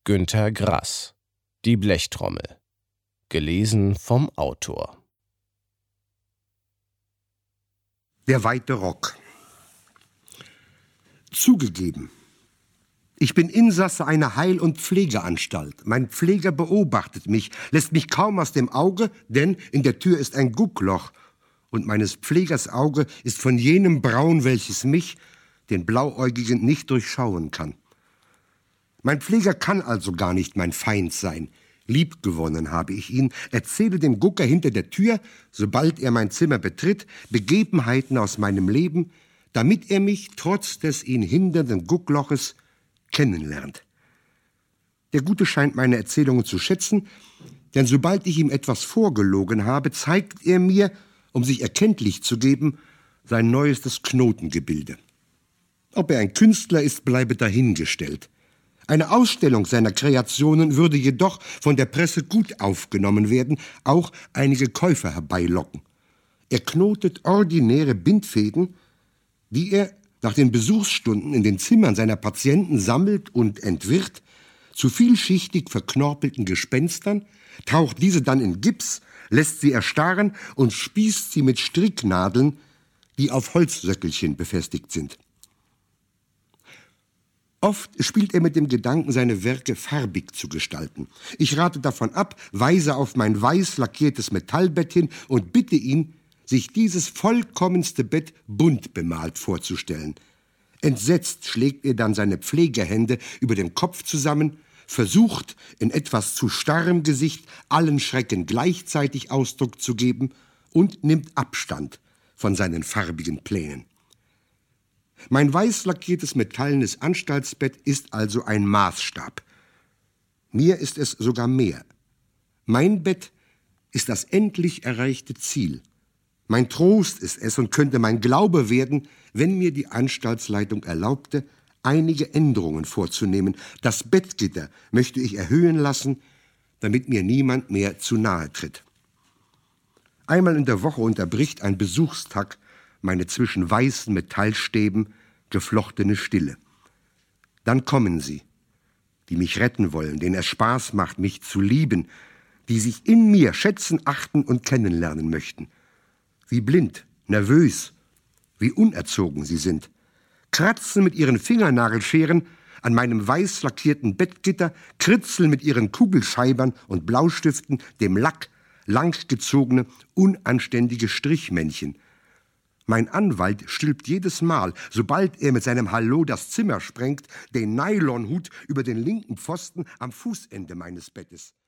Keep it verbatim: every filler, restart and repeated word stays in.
Günter Grass. Die Blechtrommel. Gelesen vom Autor. Der weite Rock. Zugegeben, ich bin Insasse einer Heil- und Pflegeanstalt. Mein Pfleger beobachtet mich, lässt mich kaum aus dem Auge, denn in der Tür ist ein Guckloch, und meines Pflegers Auge ist von jenem Braun, welches mich, den Blauäugigen, nicht durchschauen kann. Mein Pfleger kann also gar nicht mein Feind sein. Liebgewonnen habe ich ihn, erzähle dem Gucker hinter der Tür, sobald er mein Zimmer betritt, Begebenheiten aus meinem Leben, damit er mich trotz des ihn hindernden Guckloches kennenlernt. Der Gute scheint meine Erzählungen zu schätzen, denn sobald ich ihm etwas vorgelogen habe, zeigt er mir, um sich erkenntlich zu geben, sein neuestes Knotengebilde. Ob er ein Künstler ist, bleibe dahingestellt. Eine Ausstellung seiner Kreationen würde jedoch von der Presse gut aufgenommen werden, auch einige Käufer herbeilocken. Er knotet ordinäre Bindfäden, die er nach den Besuchsstunden in den Zimmern seiner Patienten sammelt und entwirrt, zu vielschichtig verknorpelten Gespenstern, taucht diese dann in Gips, lässt sie erstarren und spießt sie mit Stricknadeln, die auf Holzsöckelchen befestigt sind. Oft spielt er mit dem Gedanken, seine Werke farbig zu gestalten. Ich rate davon ab, weise auf mein weiß lackiertes Metallbett hin und bitte ihn, sich dieses vollkommenste Bett bunt bemalt vorzustellen. Entsetzt schlägt er dann seine Pflegehände über dem Kopf zusammen, versucht, in etwas zu starrem Gesicht allen Schrecken gleichzeitig Ausdruck zu geben und nimmt Abstand von seinen farbigen Plänen. Mein weiß lackiertes metallenes Anstaltsbett ist also ein Maßstab. Mir ist es sogar mehr. Mein Bett ist das endlich erreichte Ziel. Mein Trost ist es und könnte mein Glaube werden, wenn mir die Anstaltsleitung erlaubte, einige Änderungen vorzunehmen. Das Bettgitter möchte ich erhöhen lassen, damit mir niemand mehr zu nahe tritt. Einmal in der Woche unterbricht ein Besuchstag meine zwischen weißen Metallstäben geflochtene Stille. Dann kommen sie, die mich retten wollen, denen es Spaß macht, mich zu lieben, die sich in mir schätzen, achten und kennenlernen möchten. Wie blind, nervös, wie unerzogen sie sind, kratzen mit ihren Fingernagelscheren an meinem weiß lackierten Bettgitter, kritzeln mit ihren Kugelscheibern und Blaustiften dem Lack langgezogene, unanständige Strichmännchen. Mein Anwalt stülpt jedes Mal, sobald er mit seinem Hallo das Zimmer sprengt, den Nylonhut über den linken Pfosten am Fußende meines Bettes.